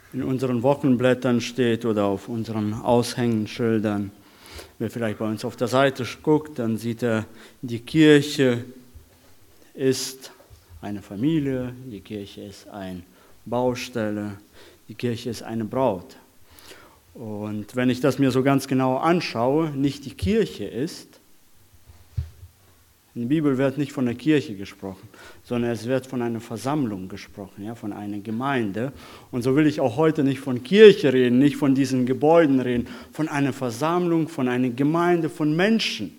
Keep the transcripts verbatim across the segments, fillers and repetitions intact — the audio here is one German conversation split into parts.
in unseren Wochenblättern steht oder auf unseren Aushängenschildern. Wer vielleicht bei uns auf der Seite guckt, dann sieht er, die Kirche ist eine Familie, die Kirche ist eine Baustelle, die Kirche ist eine Braut. Und wenn ich das mir so ganz genau anschaue, nicht die Kirche ist, in der Bibel wird nicht von der Kirche gesprochen, sondern es wird von einer Versammlung gesprochen, ja, von einer Gemeinde. Und so will ich auch heute nicht von Kirche reden, nicht von diesen Gebäuden reden, von einer Versammlung, von einer Gemeinde, von Menschen.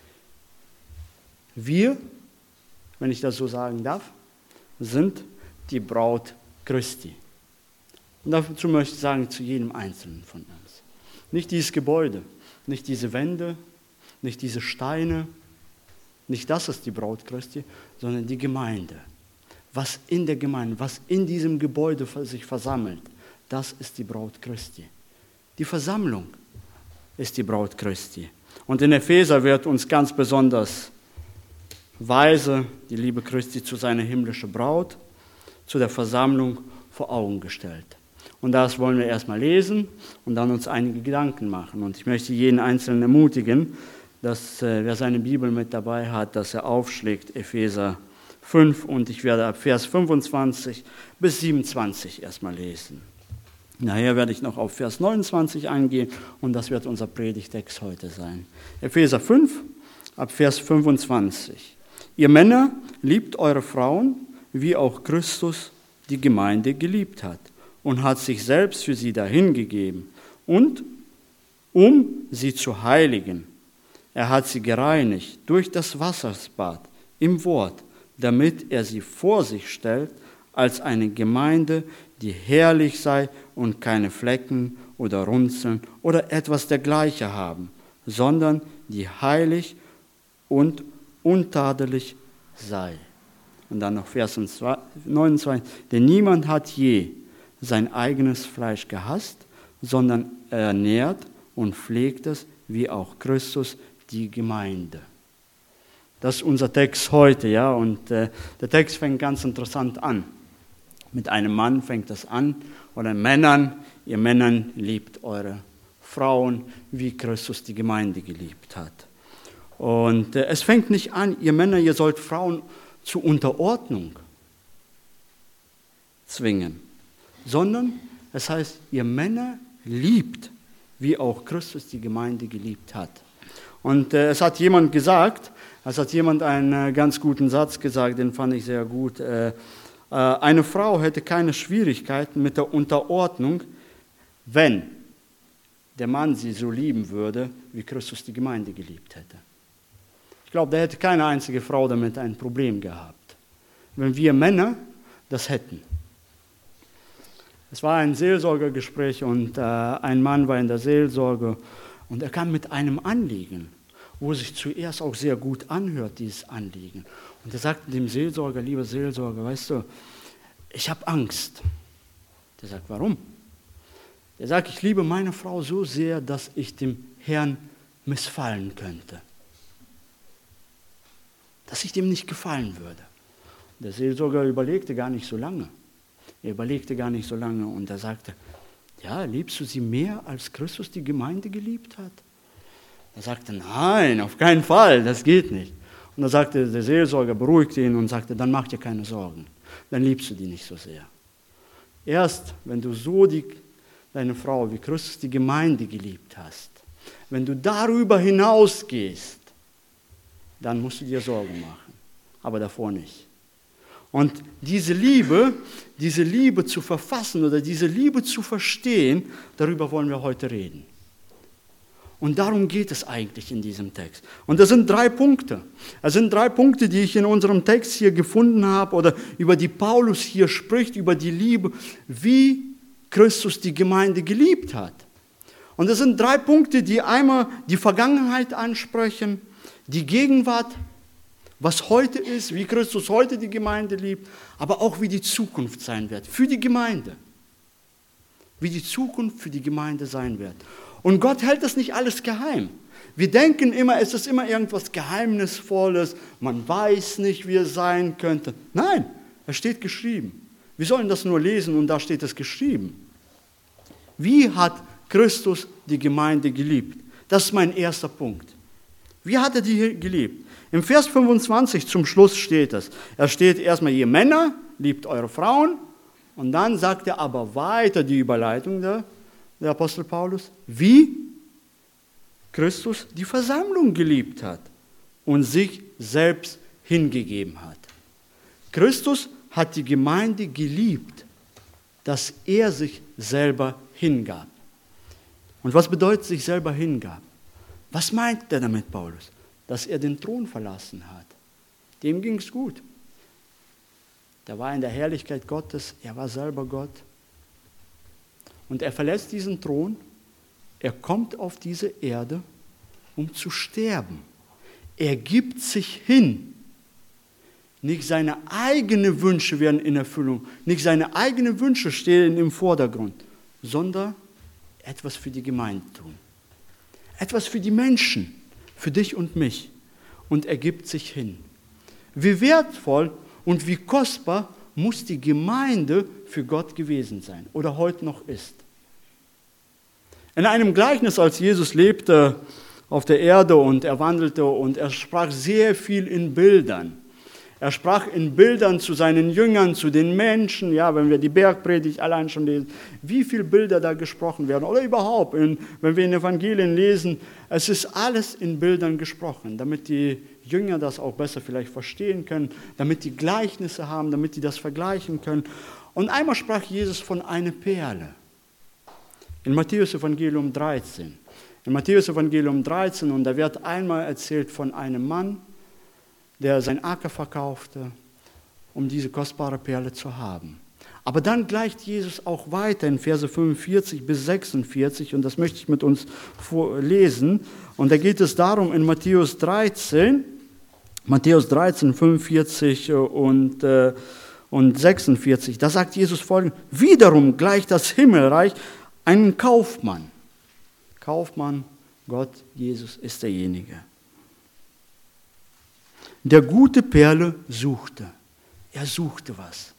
Wir, wenn ich das so sagen darf, sind die Braut Christi. Und dazu möchte ich sagen, zu jedem Einzelnen von uns. Nicht dieses Gebäude, nicht diese Wände, nicht diese Steine, nicht das ist die Braut Christi, sondern die Gemeinde. Was in der Gemeinde, was in diesem Gebäude sich versammelt, das ist die Braut Christi. Die Versammlung ist die Braut Christi. Und in Epheser wird uns ganz besonders weise die Liebe Christi zu seiner himmlischen Braut, zu der Versammlung vor Augen gestellt. Und das wollen wir erstmal lesen und dann uns einige Gedanken machen. Und ich möchte jeden Einzelnen ermutigen, dass äh, wer seine Bibel mit dabei hat, dass er aufschlägt, Epheser fünf, und ich werde ab Vers fünfundzwanzig bis siebenundzwanzig erstmal lesen. Nachher werde ich noch auf Vers neunundzwanzig eingehen und das wird unser Predigtext heute sein. Epheser fünf, ab Vers fünfundzwanzig. Ihr Männer, liebt eure Frauen, wie auch Christus die Gemeinde geliebt hat und hat sich selbst für sie dahingegeben und um sie zu heiligen. Er hat sie gereinigt durch das Wasserbad im Wort, damit er sie vor sich stellt als eine Gemeinde, die herrlich sei und keine Flecken oder Runzeln oder etwas dergleichen haben, sondern die heilig und untadelig sei. Und dann noch Vers neunundzwanzig. Denn niemand hat je sein eigenes Fleisch gehasst, sondern ernährt und pflegt es, wie auch Christus die Gemeinde. Das ist unser Text heute, ja, und äh, der Text fängt ganz interessant an. Mit einem Mann fängt das an, oder Männern, ihr Männern liebt eure Frauen, wie Christus die Gemeinde geliebt hat. Und äh, es fängt nicht an, ihr Männer, ihr sollt Frauen zur Unterordnung zwingen, sondern es heißt, ihr Männer liebt, wie auch Christus die Gemeinde geliebt hat. Und äh, es hat jemand gesagt, es hat jemand einen äh, ganz guten Satz gesagt, den fand ich sehr gut. Äh, äh, eine Frau hätte keine Schwierigkeiten mit der Unterordnung, wenn der Mann sie so lieben würde, wie Christus die Gemeinde geliebt hätte. Ich glaube, da hätte keine einzige Frau damit ein Problem gehabt, wenn wir Männer das hätten. Es war ein Seelsorgergespräch und äh, ein Mann war in der Seelsorge und er kam mit einem Anliegen, wo sich zuerst auch sehr gut anhört, dieses Anliegen. Und er sagte dem Seelsorger, lieber Seelsorger, weißt du, ich habe Angst. Der sagt, warum? Er sagt, ich liebe meine Frau so sehr, dass ich dem Herrn missfallen könnte. Dass ich dem nicht gefallen würde. Der Seelsorger überlegte gar nicht so lange. Er überlegte gar nicht so lange und er sagte, ja, liebst du sie mehr, als Christus die Gemeinde geliebt hat? Er sagte, nein, auf keinen Fall, das geht nicht. Und da sagte der Seelsorger, beruhigte ihn und sagte, dann mach dir keine Sorgen, dann liebst du die nicht so sehr. Erst, wenn du so die, deine Frau, wie Christus die Gemeinde geliebt hast, wenn du darüber hinausgehst, dann musst du dir Sorgen machen, aber davor nicht. Und diese Liebe, diese Liebe zu verfassen oder diese Liebe zu verstehen, darüber wollen wir heute reden. Und darum geht es eigentlich in diesem Text. Und das sind drei Punkte. Es sind drei Punkte, die ich in unserem Text hier gefunden habe oder über die Paulus hier spricht, über die Liebe, wie Christus die Gemeinde geliebt hat. Und das sind drei Punkte, die einmal die Vergangenheit ansprechen, die Gegenwart, was heute ist, wie Christus heute die Gemeinde liebt, aber auch wie die Zukunft sein wird, für die Gemeinde. Wie die Zukunft für die Gemeinde sein wird. Und Gott hält das nicht alles geheim. Wir denken immer, es ist immer irgendwas Geheimnisvolles, man weiß nicht, wie es sein könnte. Nein, es steht geschrieben. Wir sollen das nur lesen und da steht es geschrieben. Wie hat Christus die Gemeinde geliebt? Das ist mein erster Punkt. Wie hat er die geliebt? Im Vers fünfundzwanzig zum Schluss steht es. Er steht erstmal, ihr Männer, liebt eure Frauen. Und dann sagt er aber weiter die Überleitung der, der Apostel Paulus, wie Christus die Versammlung geliebt hat und sich selbst hingegeben hat. Christus hat die Gemeinde geliebt, dass er sich selber hingab. Und was bedeutet sich selber hingab? Was meint er damit, Paulus? Dass er den Thron verlassen hat. Dem ging es gut. Der war in der Herrlichkeit Gottes, er war selber Gott. Und er verlässt diesen Thron, er kommt auf diese Erde, um zu sterben. Er gibt sich hin. Nicht seine eigenen Wünsche werden in Erfüllung, nicht seine eigenen Wünsche stehen im Vordergrund, sondern etwas für die Gemeinde tun. Etwas für die Menschen, für dich und mich. Und er gibt sich hin. Wie wertvoll und wie kostbar muss die Gemeinde für Gott gewesen sein oder heute noch ist. In einem Gleichnis, als Jesus lebte auf der Erde und er wandelte und er sprach sehr viel in Bildern. Er sprach in Bildern zu seinen Jüngern, zu den Menschen, ja, wenn wir die Bergpredigt allein schon lesen, wie viele Bilder da gesprochen werden oder überhaupt, in, wenn wir in Evangelien lesen, es ist alles in Bildern gesprochen, damit die Jünger das auch besser vielleicht verstehen können, damit die Gleichnisse haben, damit die das vergleichen können. Und einmal sprach Jesus von einer Perle. In Matthäus Evangelium dreizehn. In Matthäus Evangelium dreizehn, und da wird einmal erzählt von einem Mann, der sein Acker verkaufte, um diese kostbare Perle zu haben. Aber dann gleicht Jesus auch weiter in Verse fünfundvierzig bis sechsundvierzig, und das möchte ich mit uns lesen. Und da geht es darum in Matthäus dreizehn, Matthäus dreizehn, fünfundvierzig und, äh, und sechsundvierzig, da sagt Jesus folgendes: Wiederum gleicht das Himmelreich einen Kaufmann. Kaufmann, Gott, Jesus ist derjenige, der gute Perle suchte. Er suchte was.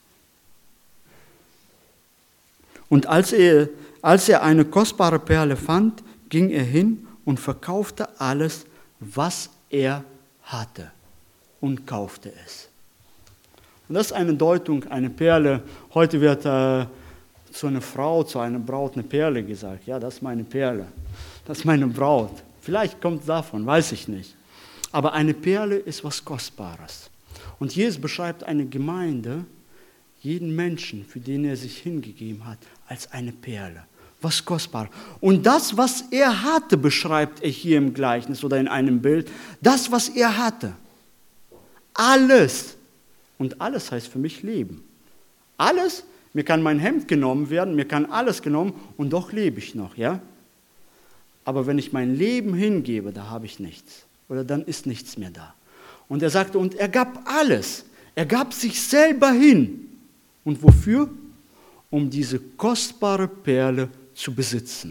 Und als er, als er eine kostbare Perle fand, ging er hin und verkaufte alles, was er hatte, und kaufte es. Und das ist eine Deutung, eine Perle. Heute wird äh, zu einer Frau, zu einer Braut eine Perle gesagt. Ja, das ist meine Perle, das ist meine Braut. Vielleicht kommt es davon, weiß ich nicht. Aber eine Perle ist was Kostbares. Und Jesus beschreibt eine Gemeinde, jeden Menschen, für den er sich hingegeben hat, als eine Perle. Was kostbar. Und das, was er hatte, beschreibt er hier im Gleichnis oder in einem Bild. Das, was er hatte. Alles. Und alles heißt für mich Leben. Alles. Mir kann mein Hemd genommen werden, mir kann alles genommen und doch lebe ich noch, ja? Aber wenn ich mein Leben hingebe, da habe ich nichts. Oder dann ist nichts mehr da. Und er sagte, und er gab alles. Er gab sich selber hin. Und wofür? Um diese kostbare Perle zu besitzen.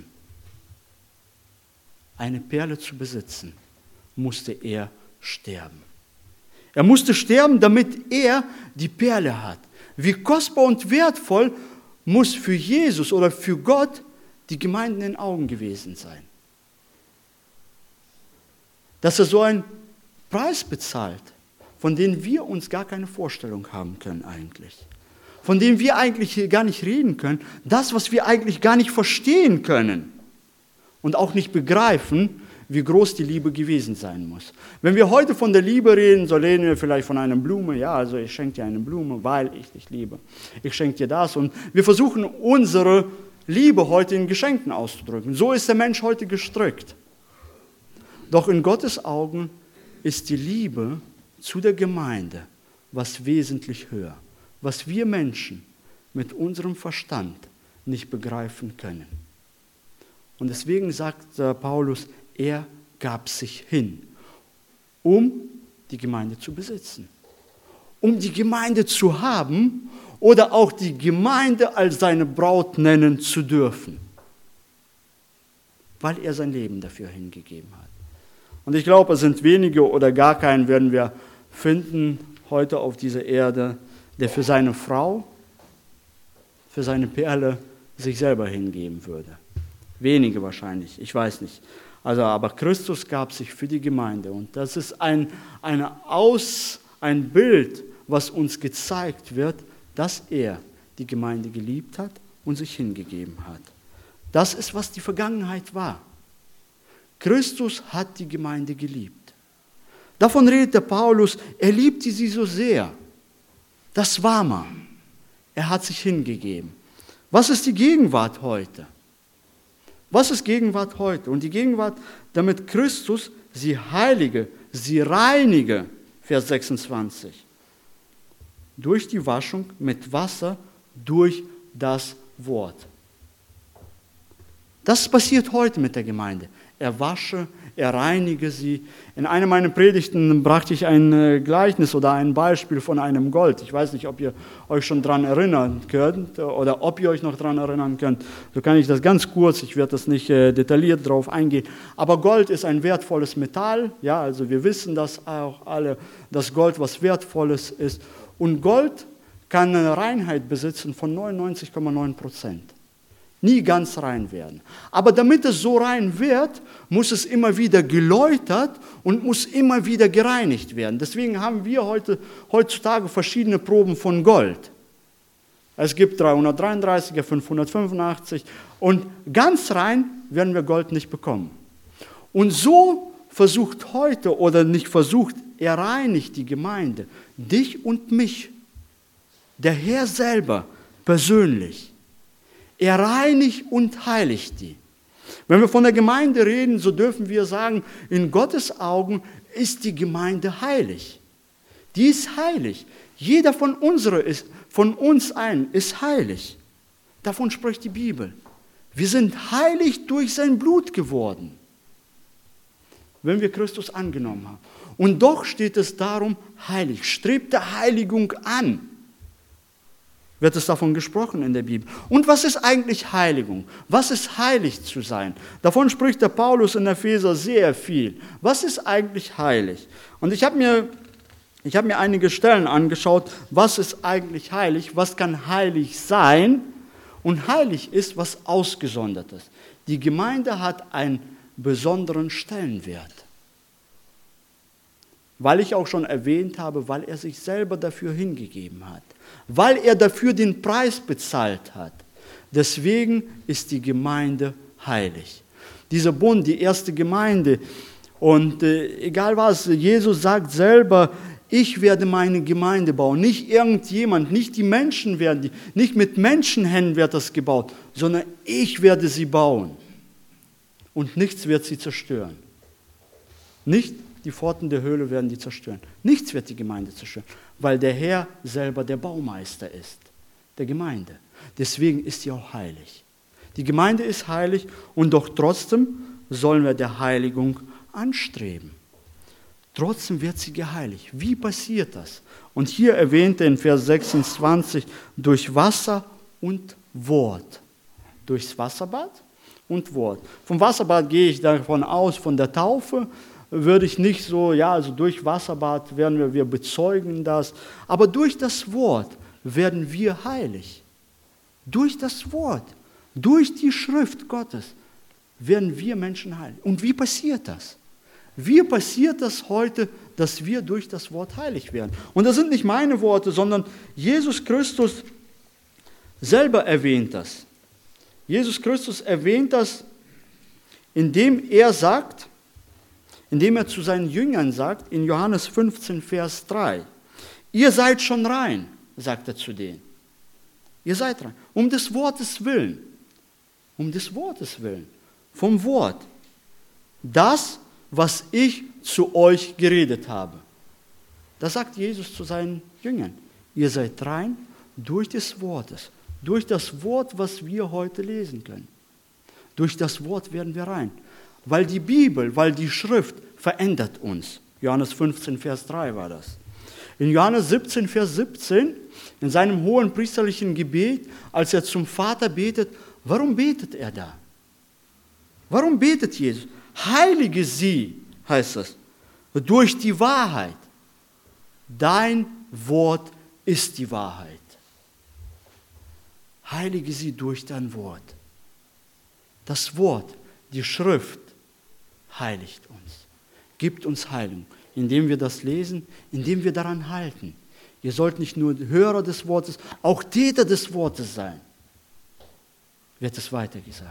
Eine Perle zu besitzen, musste er sterben. Er musste sterben, damit er die Perle hat. Wie kostbar und wertvoll muss für Jesus oder für Gott die Gemeinde in den Augen gewesen sein. Dass er so einen Preis bezahlt, von dem wir uns gar keine Vorstellung haben können eigentlich. Von dem wir eigentlich gar nicht reden können. Das, was wir eigentlich gar nicht verstehen können. Und auch nicht begreifen, wie groß die Liebe gewesen sein muss. Wenn wir heute von der Liebe reden, so reden wir vielleicht von einer Blume. Ja, also ich schenke dir eine Blume, weil ich dich liebe. Ich schenke dir das. Und wir versuchen unsere Liebe heute in Geschenken auszudrücken. So ist der Mensch heute gestrickt. Doch in Gottes Augen ist die Liebe zu der Gemeinde was wesentlich höher, was wir Menschen mit unserem Verstand nicht begreifen können. Und deswegen sagt Paulus, er gab sich hin, um die Gemeinde zu besitzen, um die Gemeinde zu haben oder auch die Gemeinde als seine Braut nennen zu dürfen, weil er sein Leben dafür hingegeben hat. Und ich glaube, es sind wenige oder gar keinen werden wir finden heute auf dieser Erde, der für seine Frau, für seine Perle sich selber hingeben würde. Wenige wahrscheinlich, ich weiß nicht. Also, aber Christus gab sich für die Gemeinde. Und das ist ein, eine Aus, ein Bild, was uns gezeigt wird, dass er die Gemeinde geliebt hat und sich hingegeben hat. Das ist, was die Vergangenheit war. Christus hat die Gemeinde geliebt. Davon redet der Paulus, er liebte sie so sehr. Das war mal. Er hat sich hingegeben. Was ist die Gegenwart heute? Was ist Gegenwart heute? Und die Gegenwart, damit Christus sie heilige, sie reinige, Vers sechsundzwanzig, durch die Waschung mit Wasser, durch das Wort. Das passiert heute mit der Gemeinde. Er wasche, er reinige sie. In einer meiner Predigten brachte ich ein Gleichnis oder ein Beispiel von einem Gold. Ich weiß nicht, ob ihr euch schon daran erinnern könnt oder ob ihr euch noch daran erinnern könnt. So kann ich das ganz kurz, ich werde das nicht äh, detailliert darauf eingehen. Aber Gold ist ein wertvolles Metall. Ja, also wir wissen das auch alle, dass Gold was Wertvolles ist. Und Gold kann eine Reinheit besitzen von neunundneunzig Komma neun Prozent. Nie ganz rein werden. Aber damit es so rein wird, muss es immer wieder geläutert und muss immer wieder gereinigt werden. Deswegen haben wir heute, heutzutage verschiedene Proben von Gold. Es gibt dreihundertdreiunddreißiger, fünfhundertfünfundachtzig und ganz rein werden wir Gold nicht bekommen. Und so versucht heute, oder nicht versucht, er reinigt die Gemeinde, dich und mich, der Herr selber persönlich. Er reinigt und heiligt die. Wenn wir von der Gemeinde reden, so dürfen wir sagen, in Gottes Augen ist die Gemeinde heilig. Die ist heilig. Jeder von, unsere ist, von uns ein ist heilig. Davon spricht die Bibel. Wir sind heilig durch sein Blut geworden, wenn wir Christus angenommen haben. Und doch steht es darum, heilig. Strebt der Heiligung an. Wird es davon gesprochen in der Bibel. Und was ist eigentlich Heiligung? Was ist heilig zu sein? Davon spricht der Paulus in Epheser sehr viel. Was ist eigentlich heilig? Und ich habe mir, ich habe mir einige Stellen angeschaut, was ist eigentlich heilig, was kann heilig sein? Und heilig ist was Ausgesondertes. Die Gemeinde hat einen besonderen Stellenwert. Weil ich auch schon erwähnt habe, weil er sich selber dafür hingegeben hat. Weil er dafür den Preis bezahlt hat. Deswegen ist die Gemeinde heilig. Dieser Bund, die erste Gemeinde, und äh, egal was, Jesus sagt selber, ich werde meine Gemeinde bauen. Nicht irgendjemand, nicht die Menschen werden, die, nicht mit Menschenhänden wird das gebaut, sondern ich werde sie bauen. Und nichts wird sie zerstören. Nicht die Pforten der Höhle werden die zerstören. Nichts wird die Gemeinde zerstören, weil der Herr selber der Baumeister ist, der Gemeinde. Deswegen ist sie auch heilig. Die Gemeinde ist heilig und doch trotzdem sollen wir der Heiligung anstreben. Trotzdem wird sie geheiligt. Wie passiert das? Und hier erwähnt er in Vers sechsundzwanzig, durch Wasser und Wort. Durchs Wasserbad und Wort. Vom Wasserbad gehe ich davon aus, von der Taufe, würde ich nicht so, ja, also durch Wasserbad werden wir, wir bezeugen das, aber durch das Wort werden wir heilig. Durch das Wort, durch die Schrift Gottes werden wir Menschen heilig. Und wie passiert das? Wie passiert das heute, dass wir durch das Wort heilig werden? Und das sind nicht meine Worte, sondern Jesus Christus selber erwähnt das. Jesus Christus erwähnt das, indem er sagt, indem er zu seinen Jüngern sagt, in Johannes fünfzehn, Vers drei, ihr seid schon rein, sagt er zu denen. Ihr seid rein, um des Wortes willen, um des Wortes willen, vom Wort, das, was ich zu euch geredet habe. Das sagt Jesus zu seinen Jüngern. Ihr seid rein durch des Wortes, durch das Wort, was wir heute lesen können. Durch das Wort werden wir rein. Weil die Bibel, weil die Schrift verändert uns. Johannes fünfzehn, Vers drei war das. In Johannes siebzehn, Vers siebzehn, in seinem hohen priesterlichen Gebet, als er zum Vater betet, warum betet er da? Warum betet Jesus? Heilige sie, heißt es, durch die Wahrheit. Dein Wort ist die Wahrheit. heilige sie durch dein Wort. Das Wort, die Schrift, heiligt uns, gibt uns Heilung, indem wir das lesen, indem wir daran halten. Ihr sollt nicht nur Hörer des Wortes, auch Täter des Wortes sein, wird es weitergesagt.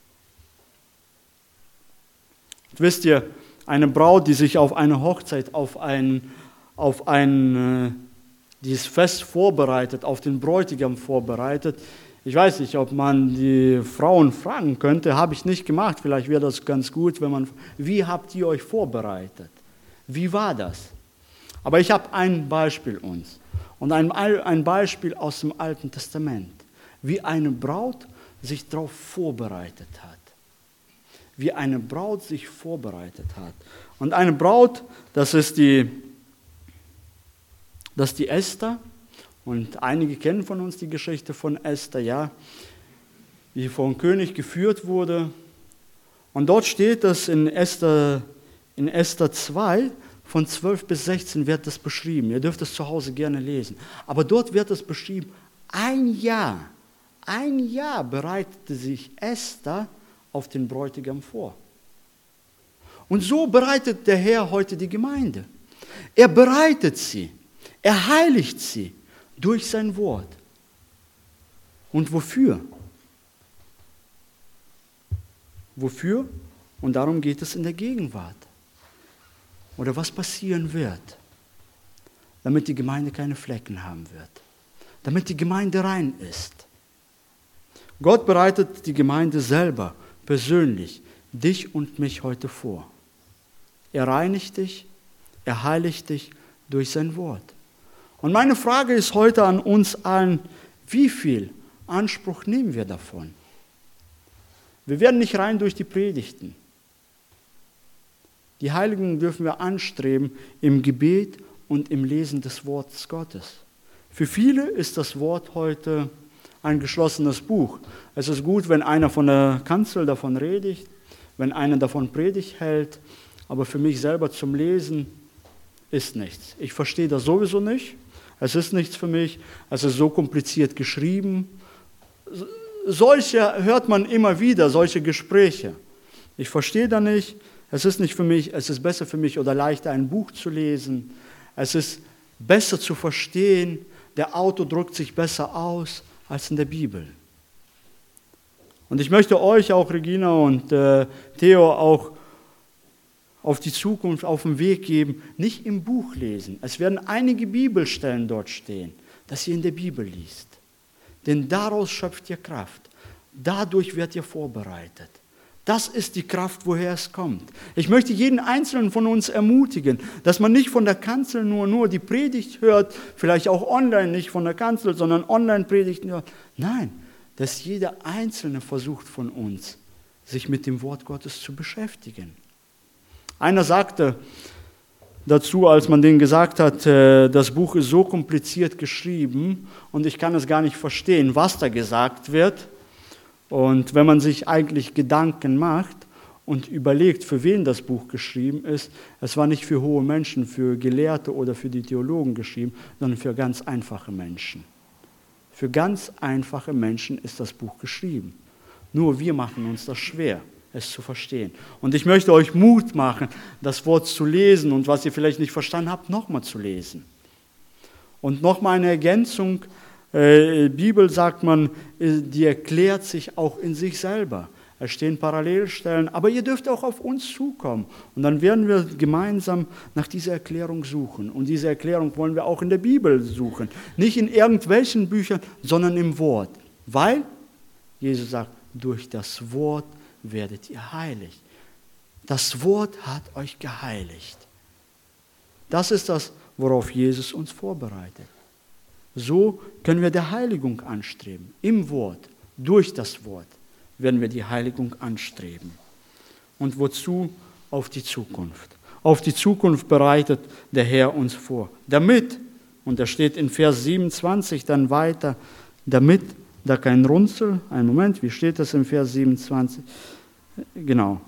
Und wisst ihr, eine Braut, die sich auf eine Hochzeit, auf ein, auf ein, dieses Fest vorbereitet, auf den Bräutigam vorbereitet, ich weiß nicht, ob man die Frauen fragen könnte, habe ich nicht gemacht, vielleicht wäre das ganz gut, wenn man, wie habt ihr euch vorbereitet? Wie war das? Aber ich habe ein Beispiel uns und ein, ein Beispiel aus dem Alten Testament, wie eine Braut sich darauf vorbereitet hat. Wie eine Braut sich vorbereitet hat. Und eine Braut, das ist die, das ist die Esther. Und einige kennen von uns die Geschichte von Esther, ja, wie vom König geführt wurde. Und dort steht das in Esther, in Esther zwei, von zwölf bis sechzehn wird das beschrieben. Ihr dürft es zu Hause gerne lesen. Aber dort wird es beschrieben, ein Jahr, ein Jahr bereitete sich Esther auf den Bräutigam vor. Und so bereitet der Herr heute die Gemeinde. Er bereitet sie, er heiligt sie durch sein Wort. Und wofür? Wofür? Und darum geht es in der Gegenwart. Oder was passieren wird, damit die Gemeinde keine Flecken haben wird, damit die Gemeinde rein ist. Gott bereitet die Gemeinde selber, persönlich, dich und mich heute vor. Er reinigt dich, er heiligt dich durch sein Wort. Und meine Frage ist heute an uns allen, wie viel Anspruch nehmen wir davon? Wir werden nicht rein durch die Predigten. Die Heiligung dürfen wir anstreben im Gebet und im Lesen des Wortes Gottes. Für viele ist das Wort heute ein geschlossenes Buch. Es ist gut, wenn einer von der Kanzel davon redigt, wenn einer davon Predigt hält, aber für mich selber zum Lesen ist nichts. Ich verstehe das sowieso nicht. Es ist nichts für mich. Es ist so kompliziert geschrieben. Solche hört man immer wieder, solche Gespräche. Ich verstehe da nicht. Es ist nicht für mich, es ist besser für mich oder leichter, ein Buch zu lesen. Es ist besser zu verstehen. Der Autor drückt sich besser aus als in der Bibel. Und ich möchte euch auch, Regina und äh, Theo, auch auf die Zukunft auf den Weg geben, nicht im Buch lesen. Es werden einige Bibelstellen dort stehen, dass ihr in der Bibel liest. Denn daraus schöpft ihr Kraft. Dadurch werdet ihr vorbereitet. Das ist die Kraft, woher es kommt. Ich möchte jeden Einzelnen von uns ermutigen, dass man nicht von der Kanzel nur, nur die Predigt hört, vielleicht auch online, nicht von der Kanzel, sondern Online-Predigten hört. Nein, dass jeder Einzelne versucht von uns, sich mit dem Wort Gottes zu beschäftigen. Einer sagte dazu, als man denen gesagt hat, das Buch ist so kompliziert geschrieben und ich kann es gar nicht verstehen, was da gesagt wird. Und wenn man sich eigentlich Gedanken macht und überlegt, für wen das Buch geschrieben ist, es war nicht für hohe Menschen, für Gelehrte oder für die Theologen geschrieben, sondern für ganz einfache Menschen. Für ganz einfache Menschen ist das Buch geschrieben. Nur wir machen uns das schwer, es zu verstehen. Und ich möchte euch Mut machen, das Wort zu lesen und was ihr vielleicht nicht verstanden habt, nochmal zu lesen. Und nochmal eine Ergänzung. Äh, Bibel, sagt man, die erklärt sich auch in sich selber. Es stehen Parallelstellen, aber ihr dürft auch auf uns zukommen. Und dann werden wir gemeinsam nach dieser Erklärung suchen. Und diese Erklärung wollen wir auch in der Bibel suchen. Nicht in irgendwelchen Büchern, sondern im Wort. Weil Jesus sagt, durch das Wort werdet ihr heilig. Das Wort hat euch geheiligt. Das ist das, worauf Jesus uns vorbereitet. So können wir der Heiligung anstreben. Im Wort, durch das Wort werden wir die Heiligung anstreben. Und wozu? Auf die Zukunft. Auf die Zukunft bereitet der Herr uns vor. Damit, und da steht in Vers siebenundzwanzig dann weiter, damit da kein Runzel, einen Moment, wie steht das in Vers siebenundzwanzig? Genau.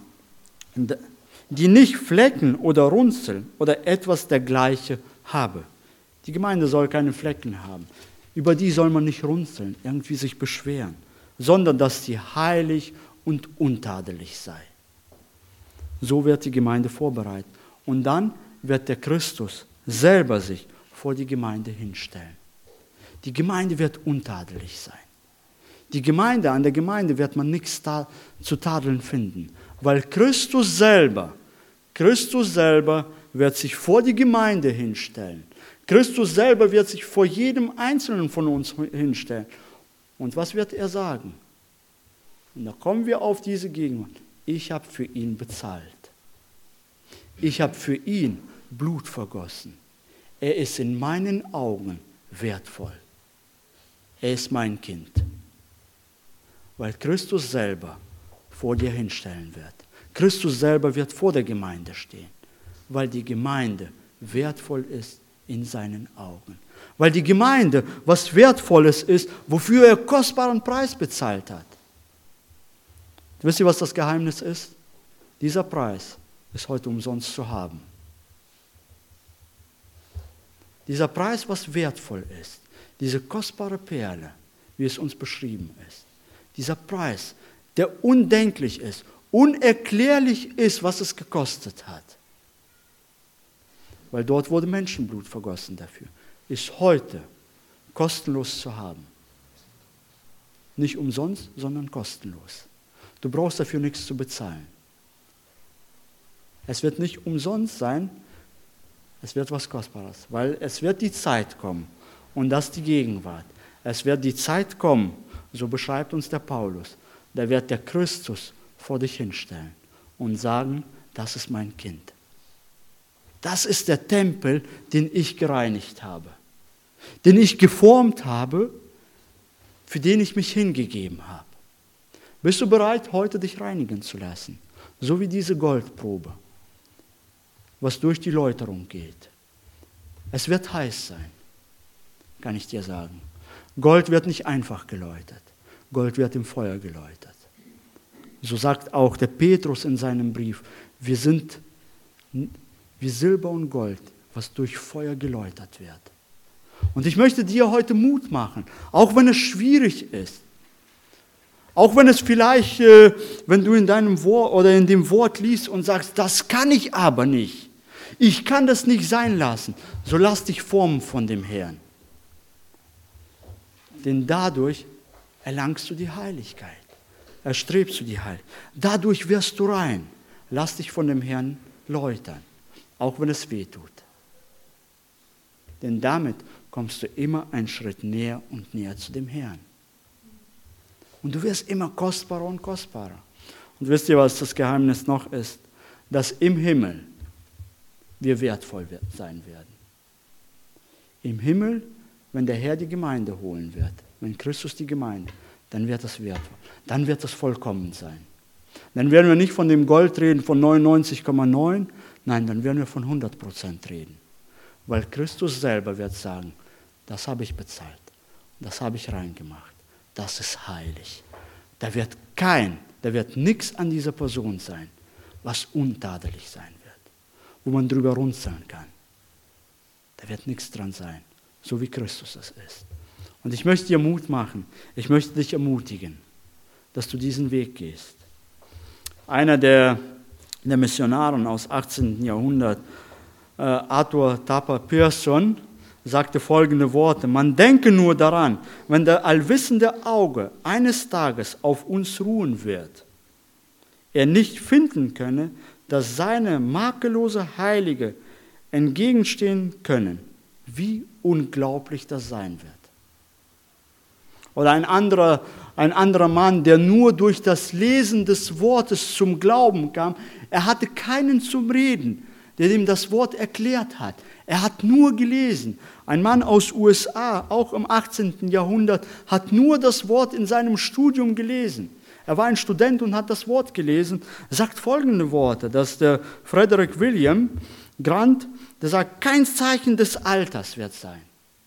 Die nicht Flecken oder Runzel oder etwas dergleichen habe. Die Gemeinde soll keine Flecken haben. über die soll man nicht runzeln, irgendwie sich beschweren, sondern dass sie heilig und untadelig sei. So wird die Gemeinde vorbereitet. Und dann wird der Christus selber sich vor die Gemeinde hinstellen. Die Gemeinde wird untadelig sein. Die Gemeinde, an der Gemeinde wird man nichts ta- zu tadeln finden, weil Christus selber, Christus selber wird sich vor die Gemeinde hinstellen. Christus selber wird sich vor jedem Einzelnen von uns hinstellen. Und was wird er sagen? Und da kommen wir auf diese Gegenwart. Ich habe für ihn bezahlt. Ich habe für ihn Blut vergossen. Er ist in meinen Augen wertvoll. Er ist mein Kind. Weil Christus selber vor dir hinstellen wird. Christus selber wird vor der Gemeinde stehen. Weil die Gemeinde wertvoll ist in seinen Augen. Weil die Gemeinde was Wertvolles ist, wofür er kostbaren Preis bezahlt hat. Wisst ihr, was das Geheimnis ist? Dieser Preis ist heute umsonst zu haben. Dieser Preis, was wertvoll ist, diese kostbare Perle, wie es uns beschrieben ist, dieser Preis, der undenklich ist, unerklärlich ist, was es gekostet hat. Weil dort wurde Menschenblut vergossen dafür, ist heute kostenlos zu haben. Nicht umsonst, sondern kostenlos. Du brauchst dafür nichts zu bezahlen. Es wird nicht umsonst sein, es wird was Kostbares, weil es wird die Zeit kommen und das ist die Gegenwart. Es wird die Zeit kommen, so beschreibt uns der Paulus, da wird der Christus vor dich hinstellen und sagen, das ist mein Kind. Das ist der Tempel, den ich gereinigt habe, den ich geformt habe, für den ich mich hingegeben habe. Bist du bereit, heute dich reinigen zu lassen? So wie diese Goldprobe, was durch die Läuterung geht. Es wird heiß sein, kann ich dir sagen. Gold wird nicht einfach geläutert. Gold wird im Feuer geläutert. So sagt auch der Petrus in seinem Brief, wir sind wie Silber und Gold, was durch Feuer geläutert wird. Und ich möchte dir heute Mut machen, auch wenn es schwierig ist. Auch wenn es vielleicht, äh, wenn du in deinem Wort oder in dem Wort liest und sagst, das kann ich aber nicht. Ich kann das nicht sein lassen. So lass dich formen von dem Herrn. Denn dadurch erlangst du die Heiligkeit. Erstrebst du die Heiligkeit. Dadurch wirst du rein. Lass dich von dem Herrn läutern. Auch wenn es weh tut. Denn damit kommst du immer einen Schritt näher und näher zu dem Herrn. Und du wirst immer kostbarer und kostbarer. Und wisst ihr, was das Geheimnis noch ist? Dass im Himmel wir wertvoll sein werden. Im Himmel, wenn der Herr die Gemeinde holen wird, wenn Christus die Gemeinde, dann wird das wertvoll. Dann wird das vollkommen sein. Dann werden wir nicht von dem Gold reden von neunundneunzig Komma neun, nein, dann werden wir von hundert Prozent reden. Weil Christus selber wird sagen, das habe ich bezahlt, das habe ich reingemacht. Das ist heilig. Da wird kein, da wird nichts an dieser Person sein, was untadelig sein wird, wo man drüber runzeln kann. Da wird nichts dran sein, so wie Christus es ist. Und ich möchte dir Mut machen, ich möchte dich ermutigen, dass du diesen Weg gehst. Einer der, der Missionaren aus achtzehnten Jahrhundert, äh, Arthur Tapper Pearson, sagte folgende Worte: Man denke nur daran, wenn der allwissende Auge eines Tages auf uns ruhen wird, er nicht finden könne, dass seine makellose Heilige entgegenstehen können, wie unglaublich das sein wird. Oder ein anderer, ein anderer Mann, der nur durch das Lesen des Wortes zum Glauben kam, er hatte keinen zum Reden, der ihm das Wort erklärt hat. Er hat nur gelesen. Ein Mann aus U S A, auch im achtzehnten Jahrhundert, hat nur das Wort in seinem Studium gelesen. Er war ein Student und hat das Wort gelesen. Er sagt folgende Worte, dass der Frederick William Grant, der sagt, kein Zeichen des Alters wird sein.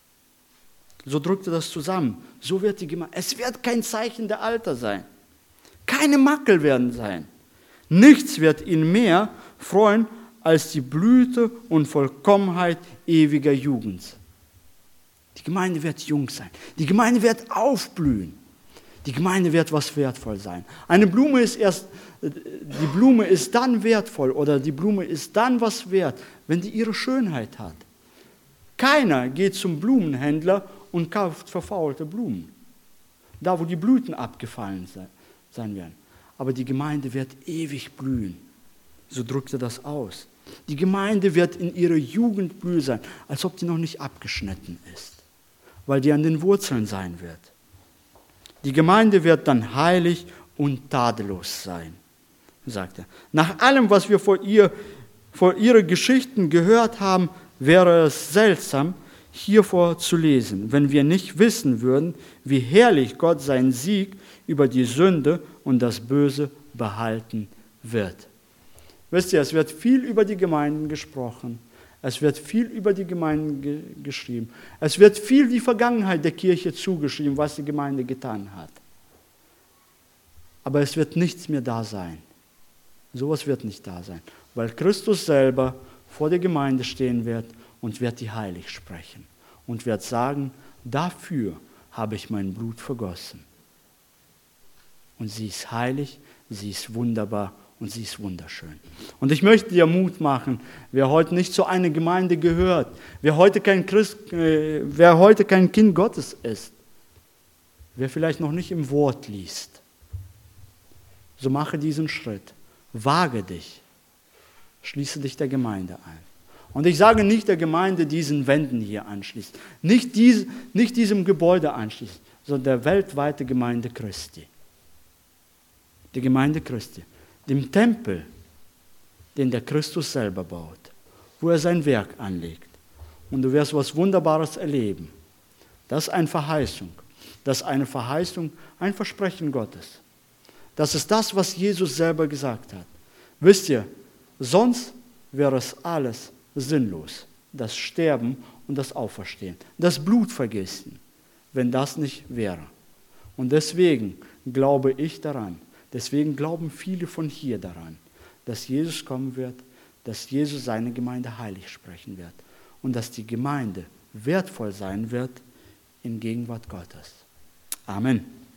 So drückt er das zusammen. So wird die Gemeinde. Es wird kein Zeichen der Alter sein. Keine Makel werden sein. Nichts wird ihn mehr freuen als die Blüte und Vollkommenheit ewiger Jugend. Die Gemeinde wird jung sein. Die Gemeinde wird aufblühen. Die Gemeinde wird was wertvoll sein. Eine Blume ist erst, die Blume ist dann wertvoll oder die Blume ist dann was wert, wenn die ihre Schönheit hat. Keiner geht zum Blumenhändler und kauft verfaulte Blumen. Da, wo die Blüten abgefallen sein werden. Aber die Gemeinde wird ewig blühen. So drückt er das aus. Die Gemeinde wird in ihrer Jugend blühen sein, als ob die noch nicht abgeschnitten ist, weil die an den Wurzeln sein wird. Die Gemeinde wird dann heilig und tadellos sein, sagt er. Nach allem, was wir vor ihr, vor ihre Geschichten gehört haben, wäre es seltsam, hiervor zu lesen, wenn wir nicht wissen würden, wie herrlich Gott seinen Sieg über die Sünde und das Böse behalten wird. Wisst ihr, es wird viel über die Gemeinden gesprochen. Es wird viel über die Gemeinden ge- geschrieben. Es wird viel die Vergangenheit der Kirche zugeschrieben, was die Gemeinde getan hat. Aber es wird nichts mehr da sein. Sowas wird nicht da sein, weil Christus selber vor der Gemeinde stehen wird und wird die heilig sprechen und wird sagen, dafür habe ich mein Blut vergossen. Und sie ist heilig, sie ist wunderbar und sie ist wunderschön. Und ich möchte dir Mut machen, wer heute nicht zu einer Gemeinde gehört, wer heute kein Christ, äh, wer heute kein Kind Gottes ist, wer vielleicht noch nicht im Wort liest, so mache diesen Schritt, wage dich, schließe dich der Gemeinde ein. Und ich sage nicht der Gemeinde diesen Wänden hier anschließen, nicht, dies, nicht diesem Gebäude anschließen, sondern der weltweite Gemeinde Christi. Die Gemeinde Christi, dem Tempel, den der Christus selber baut, wo er sein Werk anlegt. Und du wirst was Wunderbares erleben. Das ist eine Verheißung. Das ist eine Verheißung, ein Versprechen Gottes. Das ist das, was Jesus selber gesagt hat. Wisst ihr, sonst wäre es alles sinnlos. Das Sterben und das Auferstehen. Das Blutvergießen, wenn das nicht wäre. Und deswegen glaube ich daran, deswegen glauben viele von hier daran, dass Jesus kommen wird, dass Jesus seine Gemeinde heilig sprechen wird und dass die Gemeinde wertvoll sein wird in Gegenwart Gottes. Amen.